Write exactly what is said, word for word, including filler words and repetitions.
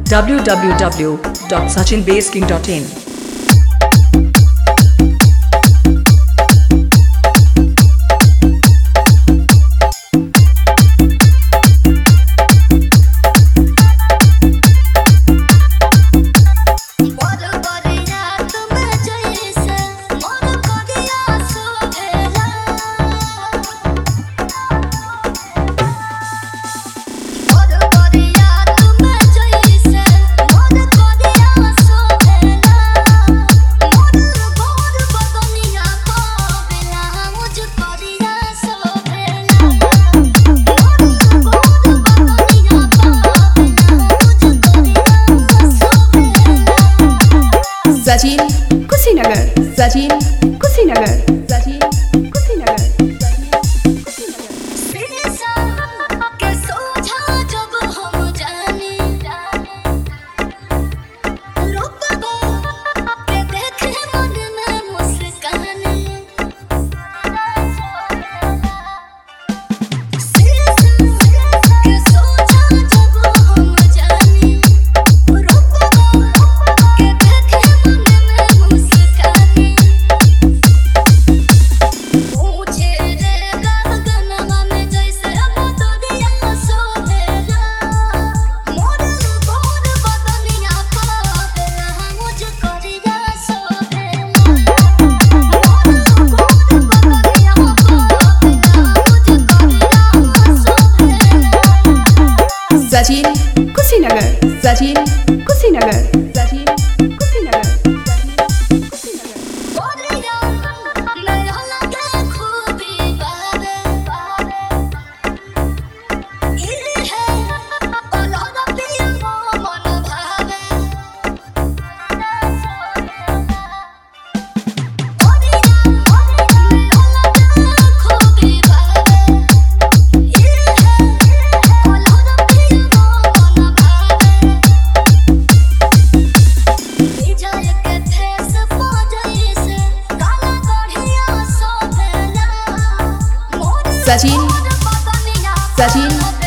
w w w dot sachin base king dot in. Sachin Kushinagar Sachin Kushinagar Sachin Kushinagar के सोझा जब हम जाने रुकबो के देखे मन में मुस्काने के सोझा जब हम जाने रुकबो के देखे मन में मुस्काने मुझे रे गगनमा में जैसे अब दुनिया सोहेला मोर गोर बदनिया पावेला मुझ करिया सोहेला मोर गोर बदनिया पावेला मुझ करिया सोहेला सचिन कुशीनगर सचिन कुशीनगर सचिन कुशीनगर बोलिया मैं लगे खूबी बाबे इली है पलड़ा पिया मन भावे बोलिया मैं लगे खूबी बाबे इली है पलड़ा पिया मन भावे विजय के ठेस पहुंचे से काला गढ़िया सोहेला मोर सचिन बदनिया सचिन